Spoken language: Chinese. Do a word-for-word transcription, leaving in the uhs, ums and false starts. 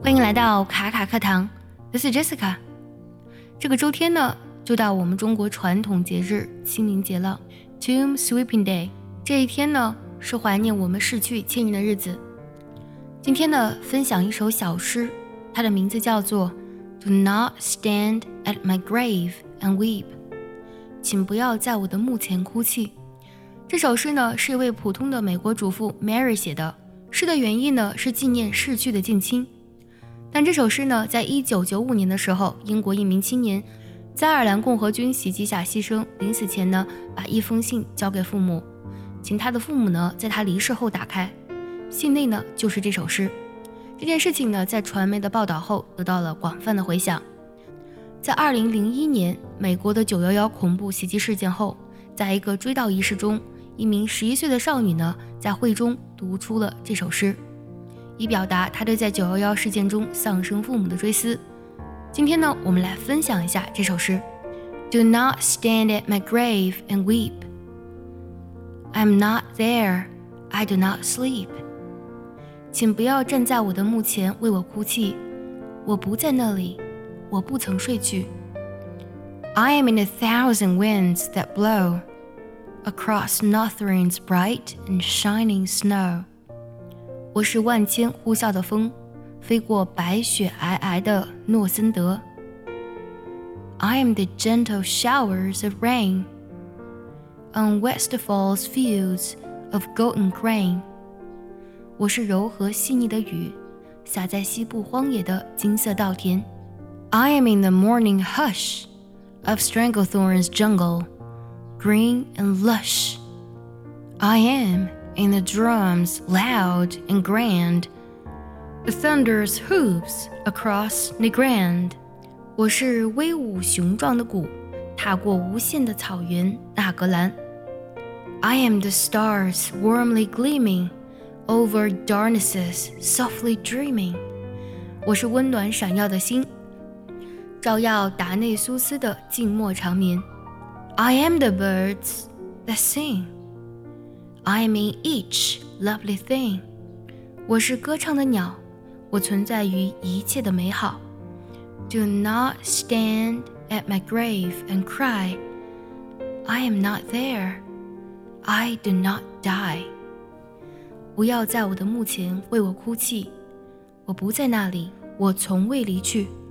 欢迎来到卡卡课堂 This is Jessica。 这个周天呢就到我们中国传统节日清明节了， Tomb Sweeping Day。 这一天呢是怀念我们逝去亲人的日子。今天呢分享一首小诗，它的名字叫做 Do not stand at my grave and weep， 请不要在我的墓前哭泣。这首诗呢是一位普通的美国主妇 Mary 写的，诗的原意呢是纪念逝去的近亲。但这首诗呢在一九九五年的时候，英国一名青年在爱尔兰共和军袭击下牺牲，临死前呢把一封信交给父母，请他的父母呢在他离世后打开，信内呢就是这首诗。这件事情呢在传媒的报道后得到了广泛的回响。在二零零一年美国的九一一恐怖袭击事件后，在一个追悼仪式中，一名十一岁的少女呢在会中读出了这首诗，以表达她对在九一一事件中丧生父母的追思。今天呢我们来分享一下这首诗。 Do not stand at my grave and weep. I'm not there, I do not sleep. 请不要站在我的墓前为我哭泣，我不在那里，我不曾睡去。 I am in a thousand winds that blow across Northern's bright and shining snow. 我是万千呼啸的风，飞过白雪皑皑的诺森德。 I am the gentle showers of rain on Westfall's fields of golden grain. 我是柔和细腻的雨，洒在西部荒野的金色稻田。 I am in the morning hush of Stranglethorn's jungle, green and lush. I am in the drums loud and grand, the thunder's hooves across Negrand. 我是威武雄壮的鼓，踏过无限的草原纳格兰。 I am the stars warmly gleaming over Darknesses softly dreaming. 我是温暖闪耀的星，照耀达内苏斯的静默长眠。 I am the birds that sing, I am in each lovely thing. 我是歌唱的鸟，我存在于一切的美好。 Do not stand at my grave and cry, I am not there, I do not die. 不要在我的墓前为我哭泣，我不在那里，我从未离去。